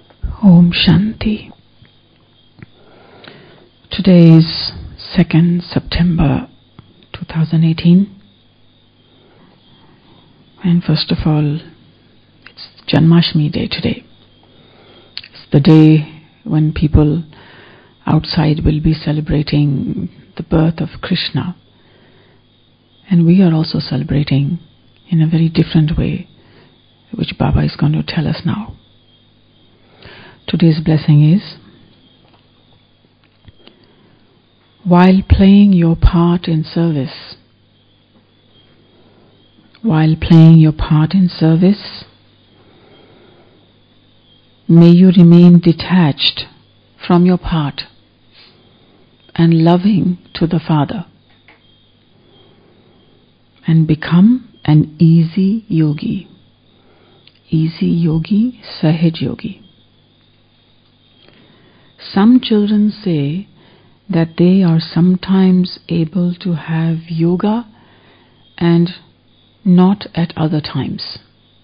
Om Shanti. Today is 2nd September 2018, and first of all, it's Janmashtami Day today. It's the day when people outside will be celebrating the birth of Krishna, and we are also celebrating in a very different way, which Baba is going to tell us now. Today's blessing is: while playing your part in service, may you remain detached from your part and loving to the Father, and become an easy yogi. Easy yogi, Sahaj yogi. Some children say that they are sometimes able to have yoga and not at other times.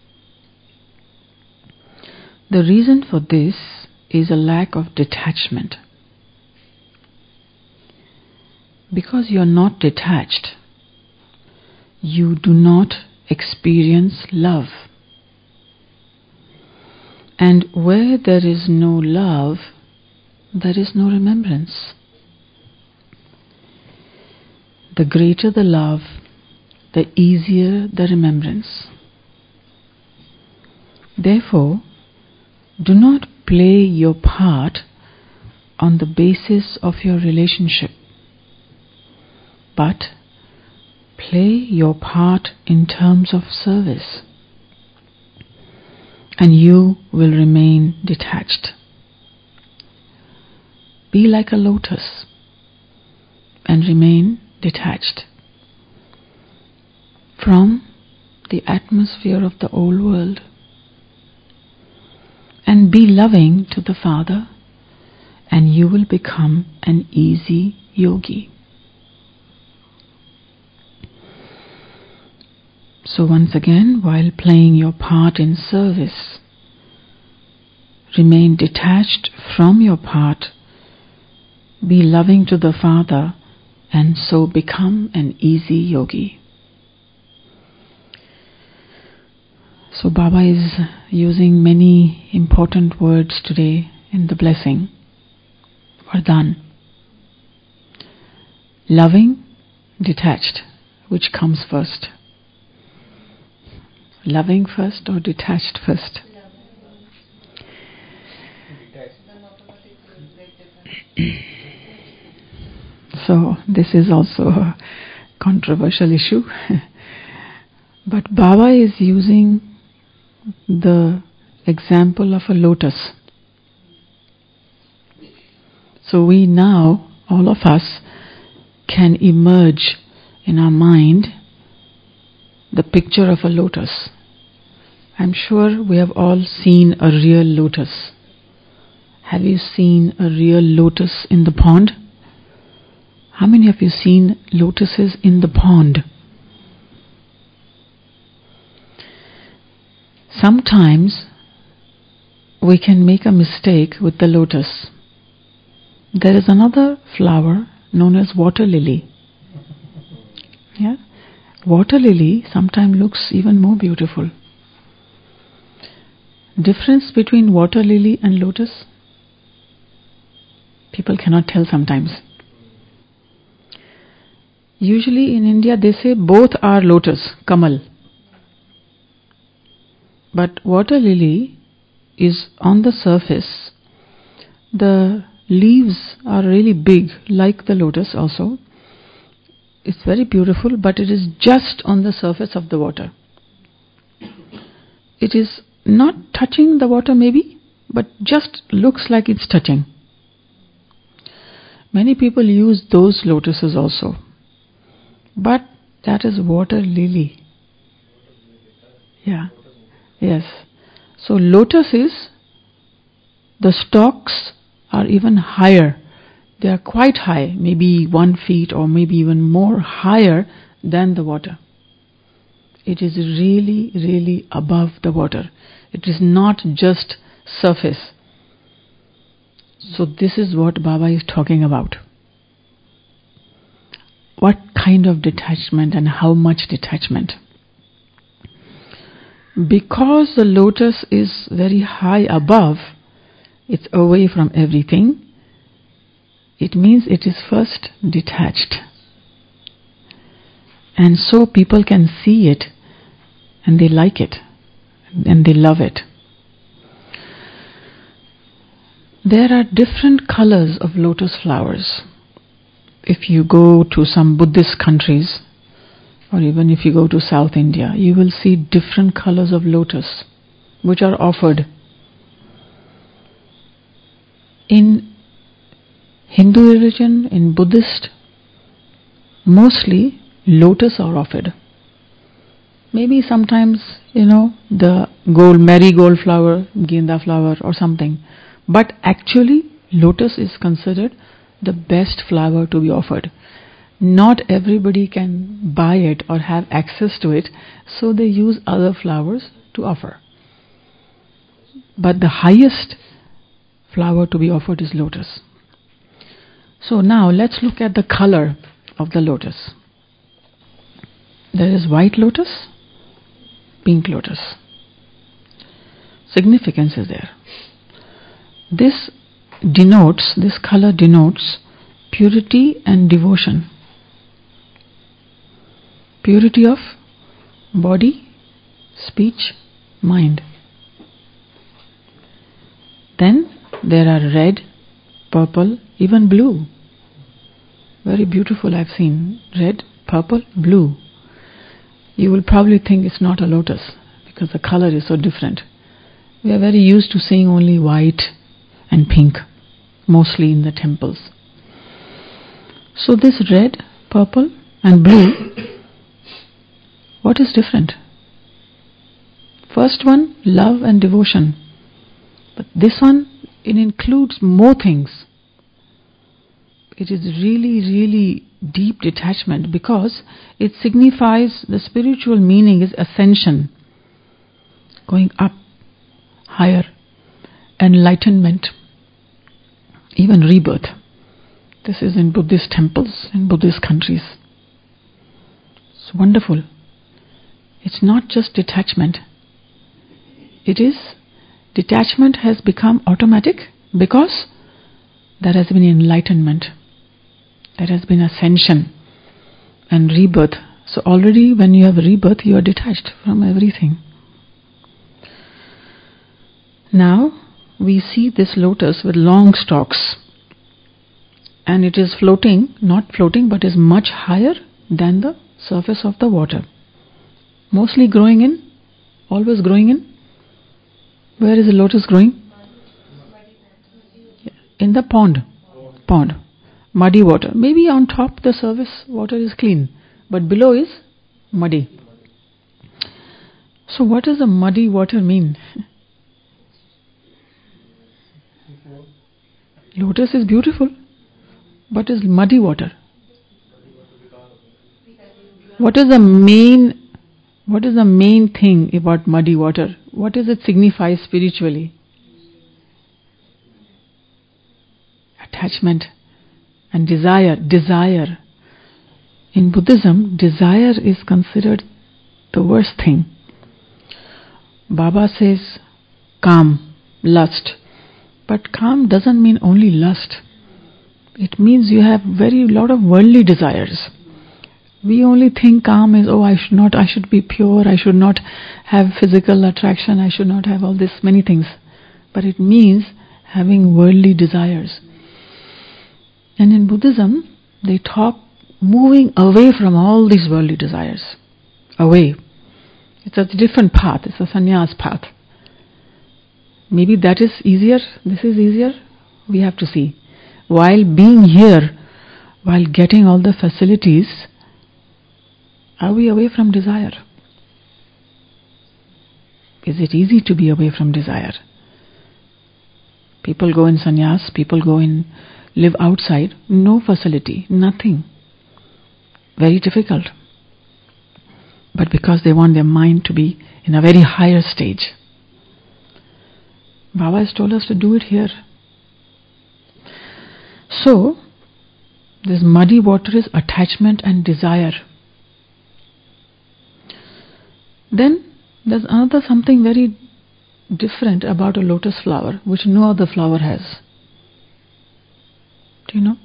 The reason for this is a lack of detachment. Because you are not detached, you do not experience love. And where there is no love, there is no remembrance. The greater the love, the easier the remembrance. Therefore, do not play your part on the basis of your relationship, but play your part in terms of service, and you will remain detached. Be like a lotus and remain detached from the atmosphere of the old world, and be loving to the Father, and you will become an easy yogi. So once again, while playing your part in service, remain detached from your part, be loving to the Father, and so become an easy yogi. So Baba is using many important words today in the blessing. Vardhan. Loving, detached. Which comes first? Loving first or detached first? So this is also a controversial issue. But Baba is using the example of a lotus. So we now, all of us, can emerge in our mind the picture of a lotus. I'm sure we have all seen a real lotus. Have you seen a real lotus in the pond? How many of you seen lotuses in the pond? Sometimes we can make a mistake with the lotus. There is another flower known as water lily. Yeah? Water lily sometimes looks even more beautiful. Difference between water lily and lotus? People cannot tell sometimes. Usually in India they say both are lotus, kamal. But water lily is on the surface. The leaves are really big, like the lotus also. It's very beautiful, but it is just on the surface of the water. It is not touching the water maybe, but just looks like it's touching. Many people use those lotuses also. But that is water lily. Yeah. Yes. So lotus is, the stalks are even higher. They are quite high, maybe 1 feet or maybe even more higher than the water. It is really, really above the water. It is not just surface. So this is what Baba is talking about. What kind of detachment and how much detachment? Because the lotus is very high above, it's away from everything, it means it is first detached. And so people can see it and they like it and they love it. There are different colors of lotus flowers. If you go to some Buddhist countries, or even if you go to South India, you will see different colors of lotus which are offered. In Hindu religion, in Buddhist, mostly lotus are offered. Maybe sometimes, the marigold flower, genda flower or something. But actually, lotus is considered the best flower to be offered. Not everybody can buy it or have access to it, so they use other flowers to offer. But the highest flower to be offered is lotus. So now let's look at the color of the lotus. There is white lotus, pink lotus. Significance is there. This color denotes purity and devotion. Purity of body, speech, mind. Then there are red, purple, even blue. Very beautiful, I've seen. Red, purple, blue. You will probably think it's not a lotus because the color is so different. We are very used to seeing only white and pink, mostly in the temples. So this red, purple and blue, what is different? First one, love and devotion. But this one, it includes more things. It is really, really deep detachment because it signifies the spiritual meaning is ascension, going up, higher, enlightenment, even rebirth. This is in Buddhist temples, in Buddhist countries. It's wonderful. It's not just detachment. Detachment has become automatic because there has been enlightenment. There has been ascension and rebirth. So already when you have rebirth, you are detached from everything. Now we see this lotus with long stalks. And it is not floating, but is much higher than the surface of the water. Mostly always growing in. Where is the lotus growing? In the pond. Muddy water. Maybe on top the surface water is clean, but below is muddy. So what does the muddy water mean? Lotus is beautiful, but is muddy water. What is the main thing about muddy water? What does it signify spiritually? Attachment and desire. In Buddhism, desire is considered the worst thing. Baba says calm, lust. But calm doesn't mean only lust. It means you have very lot of worldly desires. We only think calm is, I should be pure, I should not have physical attraction, I should not have all this many things. But it means having worldly desires. And in Buddhism, they talk moving away from all these worldly desires. Away. It's a different path. It's a sannyas path. Maybe that is easier. This is easier. We have to see. While being here, while getting all the facilities, are we away from desire? Is it easy to be away from desire? People go in sannyas, people go in, live outside, no facility, nothing. Very difficult. But because they want their mind to be in a very higher stage. Baba has told us to do it here. So, this muddy water is attachment and desire. Then there's another something very different about a lotus flower, which no other flower has. Do you know?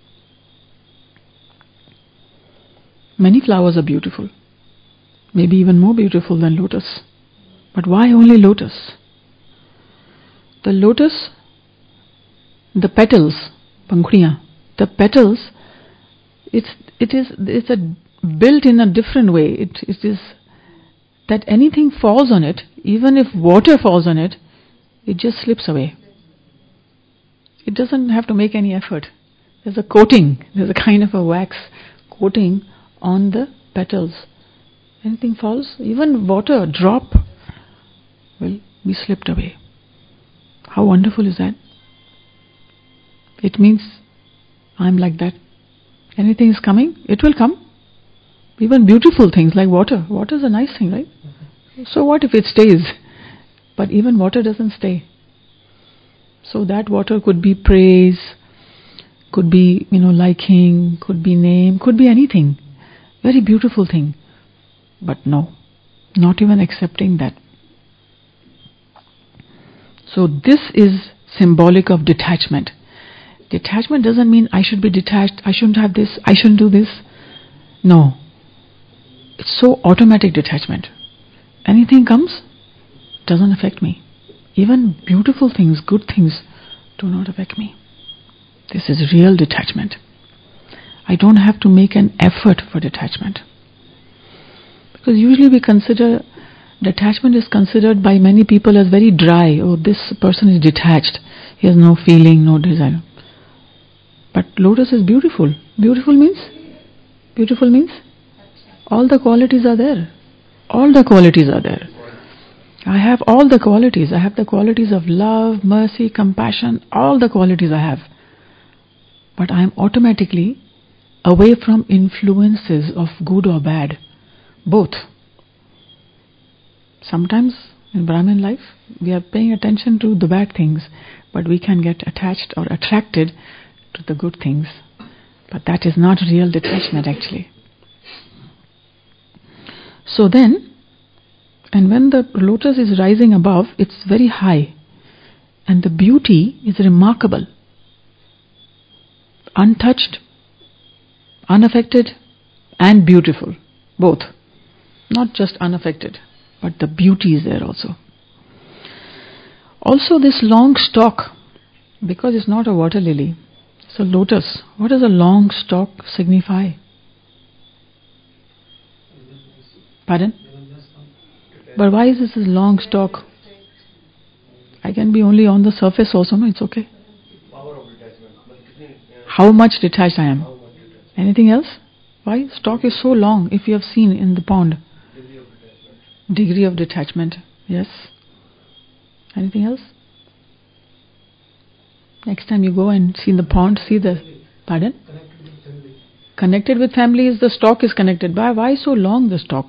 Many flowers are beautiful, maybe even more beautiful than lotus. But why only lotus? The lotus, the petals, pankhuriyan, the petals, it's built in a different way. It is that anything falls on it, even if water falls on it, it just slips away. It doesn't have to make any effort. There's a coating, there's a kind of a wax coating on the petals. Anything falls, even water, drop, will be slipped away. How wonderful is that? It means I'm like that. Anything is coming, it will come. Even beautiful things like water. Water is a nice thing, right? So what if it stays? But even water doesn't stay. So that water could be praise, could be, liking, could be name, could be anything. Very beautiful thing. But no, not even accepting that. So this is symbolic of detachment. Detachment doesn't mean I should be detached, I shouldn't have this, I shouldn't do this. No. It's so automatic detachment. Anything comes, doesn't affect me. Even beautiful things, good things, do not affect me. This is real detachment. I don't have to make an effort for detachment. Because usually we consider, detachment is considered by many people as very dry. Oh, this person is detached. He has no feeling, no desire. But lotus is beautiful. Beautiful means all the qualities are there. All the qualities are there. I have all the qualities. I have the qualities of love, mercy, compassion, all the qualities I have. But I am automatically away from influences of good or bad. Both. Sometimes in Brahmin life, we are paying attention to the bad things, but we can get attached or attracted to the good things. But that is not real detachment actually. So then, and when the lotus is rising above, it's very high. And the beauty is remarkable. Untouched, unaffected, and beautiful. Both. Not just unaffected, but the beauty is there also. Also this long stalk, because it's not a water lily, it's a lotus. What does a long stalk signify? Pardon? But why is this a long stalk? I can be only on the surface also, no? It's okay. How much detached I am? Anything else? Why? Stalk is so long, if you have seen in the pond. Degree of detachment. Yes. Anything else? Next time you go and see in the pond, see the... Pardon? Connected with family is the stalk is connected. Why so long the stalk?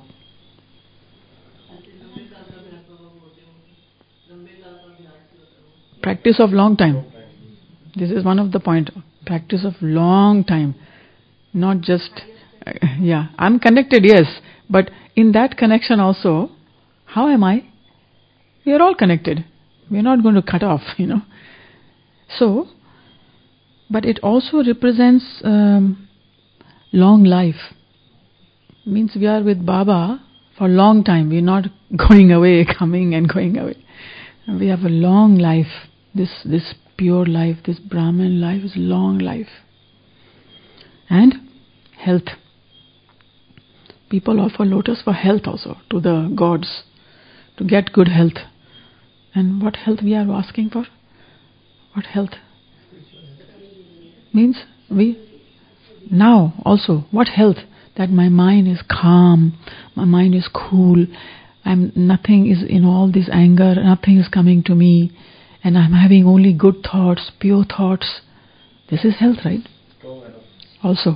Practice of long time. This is one of the point. Practice of long time. Not just, I'm connected, yes. But in that connection also, how am I? We are all connected. We are not going to cut off, So, but it also represents long life. Means we are with Baba for a long time. We are not going away, coming and going away. We have a long life. This pure life, this Brahman life is long life. And health. People offer lotus for health also to the gods, to get good health. And what health we are asking for? What health? Means we now also, what health? That my mind is calm, my mind is cool, nothing is in all this anger, nothing is coming to me, and I'm having only good thoughts, pure thoughts. This is health, right? Also.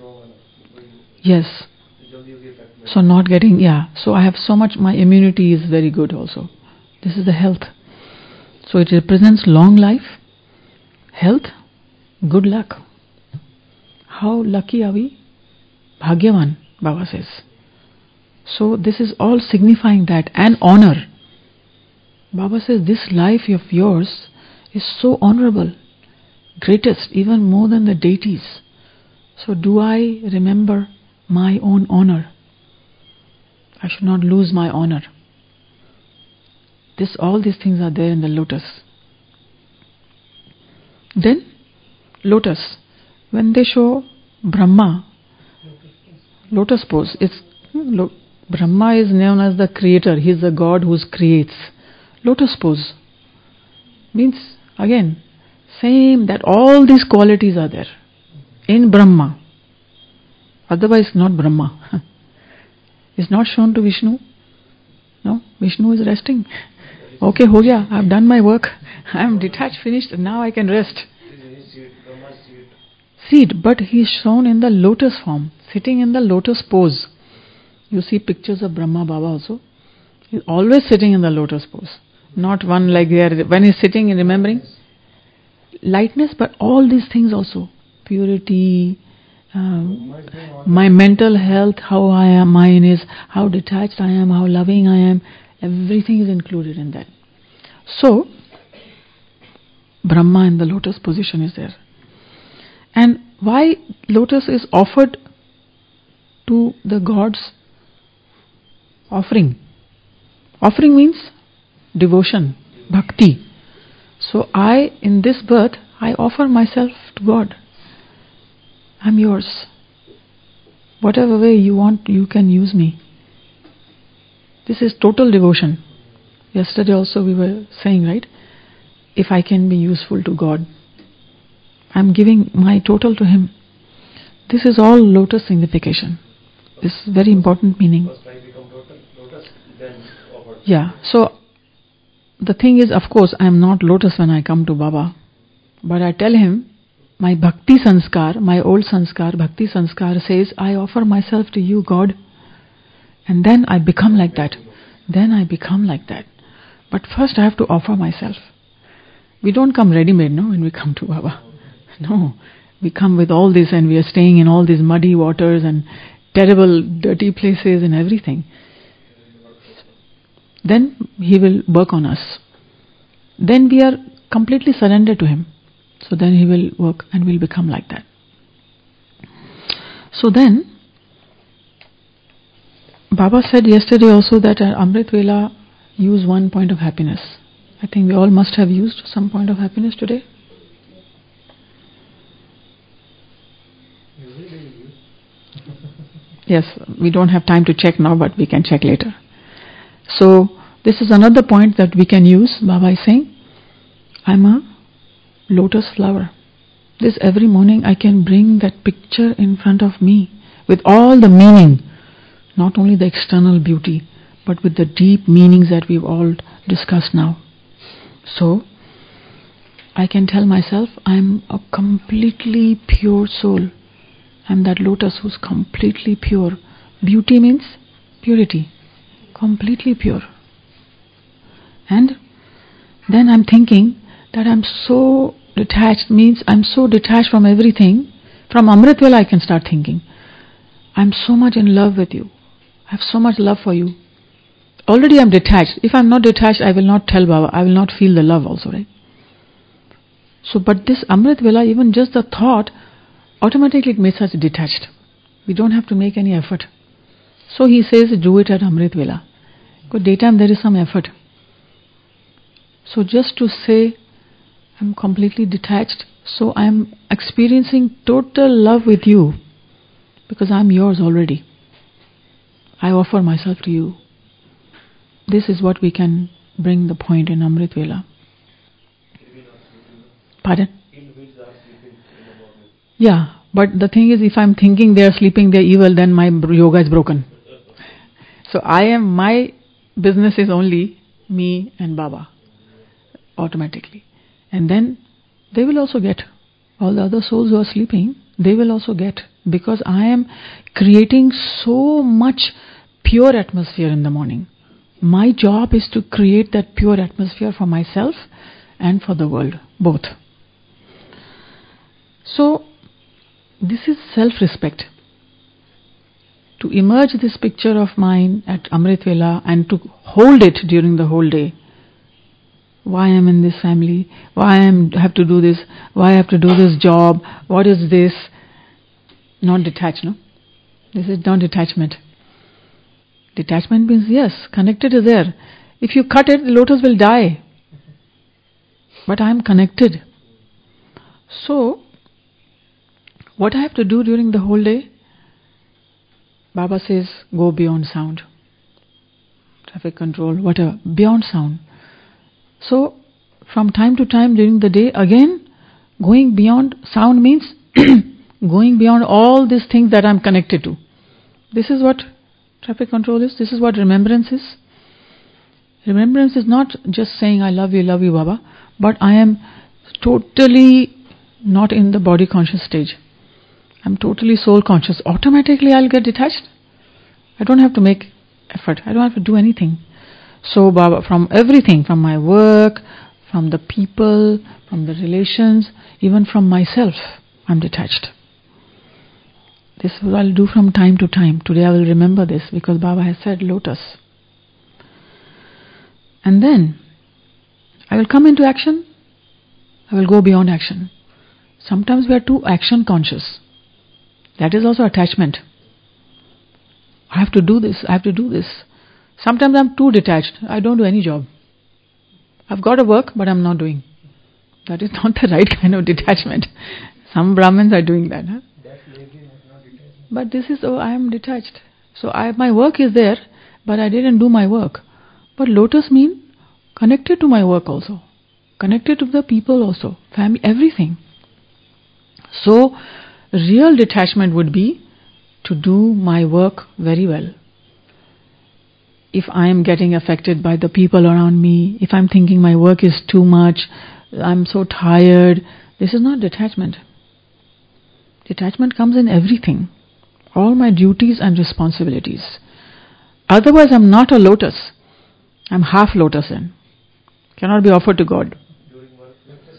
Yes. So not getting, so I have so much, my immunity is very good also. This is the health. So it represents long life, health, Good luck. How lucky are we? Bhagyavan, Baba says. So this is all signifying that, and honor. Baba says this life of yours is so honorable, greatest, even more than the deities. So do I remember my own honor? I should not lose my honor. All these things are there in the lotus. Then, lotus. When they show Brahma, lotus pose. Brahma is known as the creator. He is the God who creates. Lotus pose means, again, same, that all these qualities are there in Brahma. Otherwise not Brahma. It's not shown to Vishnu. No, Vishnu is resting. Okay, ho gaya, I've done my work. I am detached, finished, now I can rest. Seed, but he is shown in the lotus form, sitting in the lotus pose. You see pictures of Brahma Baba also. He is always sitting in the lotus pose. Not one like there. When he is sitting and remembering, lightness, but all these things also. Purity, my mental health, how mine is, how detached I am, how loving I am. Everything is included in that. So, Brahma in the lotus position is there. And why lotus is offered to the gods? Offering. Offering means devotion, bhakti. So in this birth, I offer myself to God. I'm yours. Whatever way you want, you can use me. This is total devotion. Yesterday also we were saying, right? If I can be useful to God, I'm giving my total to Him. This is all lotus signification. This is very important meaning. Yeah. So the thing is, of course, I am not lotus when I come to Baba, but I tell him, my bhakti sanskar, my old sanskar, bhakti sanskar says, I offer myself to you, God, and then I become like that. Then I become like that. But first I have to offer myself. We don't come ready-made, no, when we come to Baba. No, we come with all this and we are staying in all these muddy waters and terrible, dirty places and everything. Then He will work on us. Then we are completely surrendered to Him. So then He will work and we'll become like that. So then, Baba said yesterday also that at Amrit Vela, use one point of happiness. I think we all must have used some point of happiness today. Yes, we don't have time to check now, but we can check later. So, this is another point that we can use. Baba is saying, I'm a lotus flower. This every morning I can bring that picture in front of me with all the meaning, not only the external beauty, but with the deep meanings that we've all discussed now. So, I can tell myself I'm a completely pure soul. I'm that lotus who's completely pure. Beauty means purity. Completely pure. And then I'm thinking that I'm so detached, means I'm so detached from everything. From Amrit Vela I can start thinking, I'm so much in love with you. I have so much love for you. Already I'm detached. If I'm not detached, I will not tell Baba. I will not feel the love also, right? So, but this Amrit Vela, even just the thought, automatically it makes us detached. We don't have to make any effort. So he says, do it at Amrit Vela. Because daytime there is some effort. So just to say, I'm completely detached, so I'm experiencing total love with you, because I'm yours already. I offer myself to you. This is what we can bring the point in Amrit Vela. Pardon? Yeah, but the thing is, if I'm thinking they are sleeping, they're evil, then my yoga is broken. So my business is only me and Baba, automatically. And then they will also get, all the other souls who are sleeping, they will also get, because I am creating so much pure atmosphere in the morning. My job is to create that pure atmosphere for myself and for the world, both. So, this is self-respect. To emerge this picture of mine at Amrit Vela and to hold it during the whole day. Why I am in this family? Why I have to do this? Why I have to do this job? What is this? Not detached, no? This is not detachment. Detachment means, yes, connected is there. If you cut it, the lotus will die. But I am connected. So, what I have to do during the whole day? Baba says, go beyond sound. Traffic control, whatever, beyond sound. So, from time to time during the day, again, going beyond sound means going beyond all these things that I am connected to. This is what traffic control is. This is what remembrance is. Remembrance is not just saying, I love you, Baba, but I am totally not in the body conscious stage. I'm totally soul conscious. Automatically I'll get detached. I don't have to make effort. I don't have to do anything. So Baba, from everything, from my work, from the people, from the relations, even from myself, I'm detached. This is what I'll do from time to time. Today I will remember this because Baba has said lotus. And then I will come into action. I will go beyond action. Sometimes we are too action conscious. That is also attachment. I have to do this. I have to do this. Sometimes I'm too detached. I don't do any job. I've got to work, but I'm not doing. That is not the right kind of detachment. Some Brahmins are doing that. Huh? That's laziness, not detachment. But this is, I am detached. So my work is there, but I didn't do my work. But lotus means connected to my work also. Connected to the people also. Family, everything. So, real detachment would be to do my work very well. If I am getting affected by the people around me, if I'm thinking my work is too much, I'm so tired, this is not detachment. Detachment comes in everything. All my duties and responsibilities. Otherwise, I'm not a lotus. I'm half lotus in. Cannot be offered to God. During work,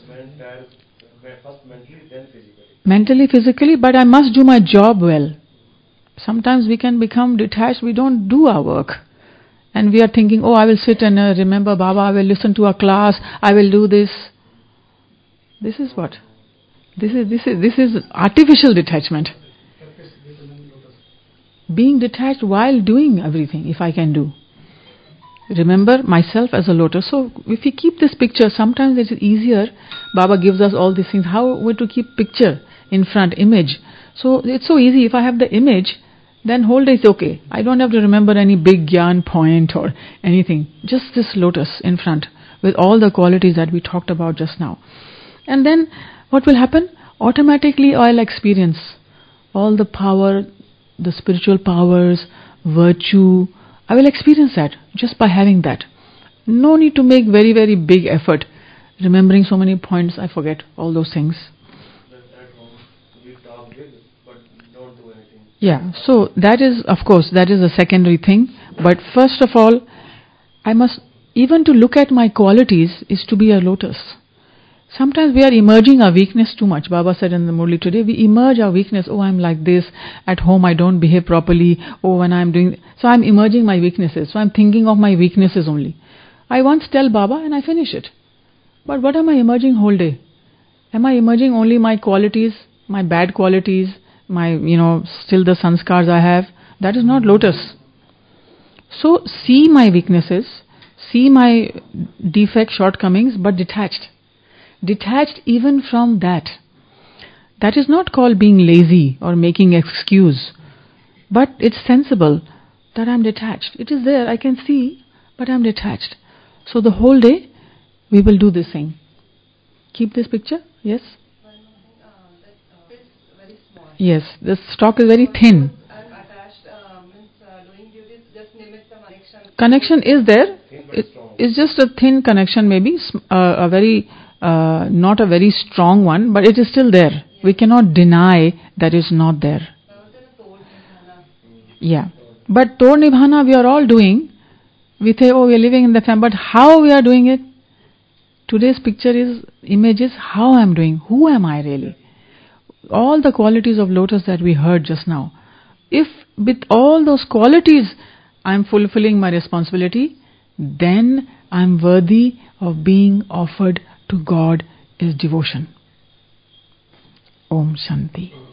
first mentally, then physically. Mentally, physically, but I must do my job well. Sometimes we can become detached, we don't do our work. And we are thinking, oh, I will sit and remember Baba, I will listen to a class, I will do this. This is what? This is artificial detachment. Being detached while doing everything, if I can do. Remember myself as a lotus. So if we keep this picture, sometimes it is easier. Baba gives us all these things. How we to keep picture in front, image. So it's so easy. If I have the image, then whole day is okay. I don't have to remember any big gyan point or anything. Just this lotus in front with all the qualities that we talked about just now. And then what will happen? Automatically I'll experience all the power, the spiritual powers, virtue. I will experience that just by having that. No need to make very, very big effort. Remembering so many points, I forget all those things. At home, we talk big, but don't do anything. Yeah, so that is, of course, that is a secondary thing. But first of all, I must, even to look at my qualities is to be a lotus. Sometimes we are emerging our weakness too much. Baba said in the Murli today, we emerge our weakness. Oh, I'm like this. At home I don't behave properly. Oh, when I'm doing... So I'm emerging my weaknesses. So I'm thinking of my weaknesses only. I once tell Baba and I finish it. But what am I emerging whole day? Am I emerging only my qualities, my bad qualities, my, still the sanskars I have? That is not lotus. So see my weaknesses, see my defects, shortcomings, but detached. Detached even from that. That is not called being lazy or making excuse. But it's sensible that I'm detached. It is there, I can see, but I'm detached. So the whole day, we will do this thing. Keep this picture, yes? Very small. Yes, the stock is very thin. Attached means doing duties, just nimittam connection. Connection is there. It's just a thin connection, maybe a very not a very strong one, but it is still there. Yes. We cannot deny that it's not there. Yeah, but Tor Nibhana we are all doing. We say, oh, we are living in the family, but how we are doing it? Today's picture is, image is how I am doing. Who am I really? all the qualities of lotus that we heard just now, if with all those qualities I am fulfilling my responsibility, then I am worthy of being offered to God is devotion. Om Shanti.